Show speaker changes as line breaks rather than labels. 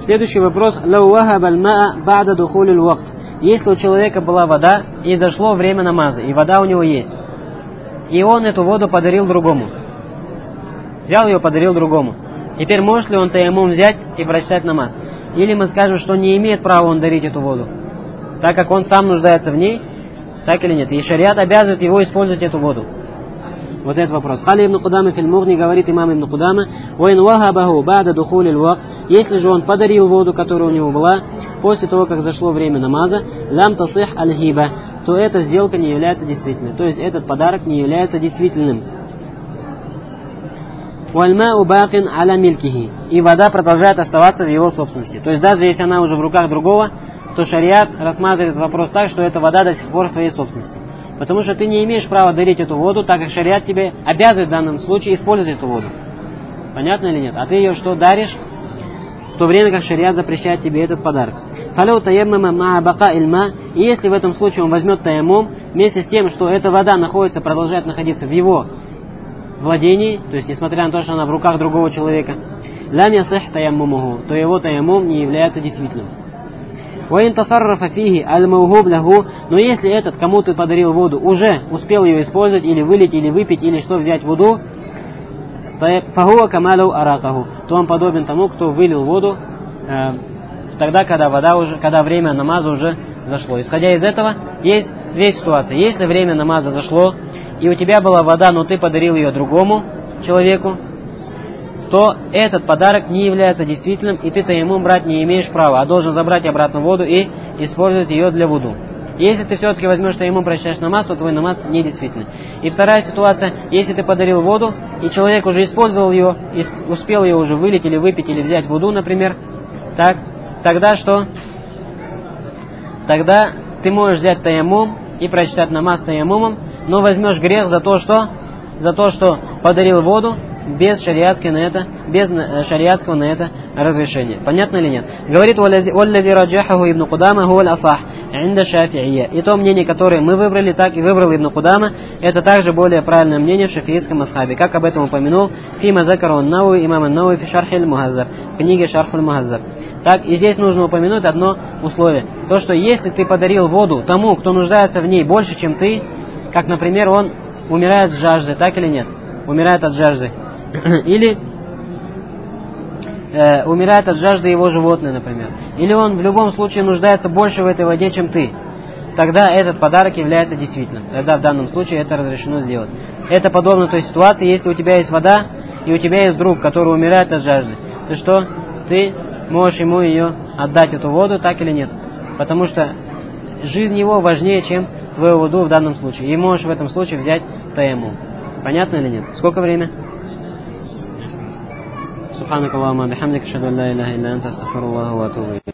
Следующий вопрос. Если у человека была вода, и зашло время намаза, и вода у него есть, и он эту воду подарил другому. Взял ее, подарил другому. Теперь может ли он таяммум взять и прочитать намаз? Или мы скажем, что не имеет права он дарить эту воду, так как он сам нуждается в ней, так или нет? И шариат обязывает его использовать эту воду. Вот этот вопрос. Хали ибн Кудама филь Мугни, говорит имам ибн Кудама, если же он подарил воду, которая у него была, после того, как зашло время намаза, лам тасих аль-хиба, то эта сделка не является действительной. То есть этот подарок не является действительным. И вода продолжает оставаться в его собственности. То есть даже если она уже в руках другого, то шариат рассматривает вопрос так, что эта вода до сих пор в твоей собственности. Потому что ты не имеешь права дарить эту воду, так как шариат тебе обязывает в данном случае использовать эту воду. Понятно или нет? А ты ее что, даришь, в то время как шариат запрещает тебе этот подарок. И если в этом случае он возьмет таяммум, вместе с тем, что эта вода продолжает находиться в его владении, то есть несмотря на то, что она в руках другого человека, лам ясих таяммумуху, то его таяммум не является действительным. Но если этот, кому ты подарил воду, уже успел ее использовать, или вылить, или выпить, или что взять воду, то он подобен тому, кто вылил воду тогда, когда время намаза уже зашло. Исходя из этого, есть две ситуации. Если время намаза зашло, и у тебя была вода, но ты подарил ее другому человеку, то этот подарок не является действительным, и ты таяммум брать не имеешь права, а должен забрать обратно воду и использовать ее для вуду. Если ты все-таки возьмешь таяммум, прочитаешь намаз, то твой намаз не действительный. И вторая ситуация, если ты подарил воду, и человек уже использовал ее, успел ее уже вылить или выпить, или взять вуду, например, так, тогда что? Тогда ты можешь взять таяммум и прочитать намаз таяммумом, но возьмешь грех за то, что подарил воду, без шариатского на это разрешения. Понятно или нет? Говорит, «Валлади раджахаху ибн Кудама хуаль асах инда шафи'ия». И то мнение, которое мы выбрали, так и выбрал ибн Кудама, это также более правильное мнение в шафиитском масхабе, как об этом упомянул фима закару ан-Науи, имам ан-Науи фи шархиль мухаззаб, в книге Шархуль Мухаззаб. Так, и здесь нужно упомянуть одно условие. То, что если ты подарил воду тому, кто нуждается в ней больше, чем ты, как, например, он умирает с жажды, так или нет? Умирает от жажды. Или умирает от жажды его животное, например. Или он в любом случае нуждается больше в этой воде, чем ты. Тогда этот подарок является действительным. Тогда в данном случае это разрешено сделать. Это подобно той ситуации, если у тебя есть вода, и у тебя есть друг, который умирает от жажды. То что? Ты можешь ему ее отдать, эту воду, так или нет? Потому что жизнь его важнее, чем твою воду в данном случае. И можешь в этом случае взять таяммум. Понятно или нет? Сколько время? سبحانك اللهم وبحمدك اشهد ان لا اله الا انت استغفر الله واتوب اليك.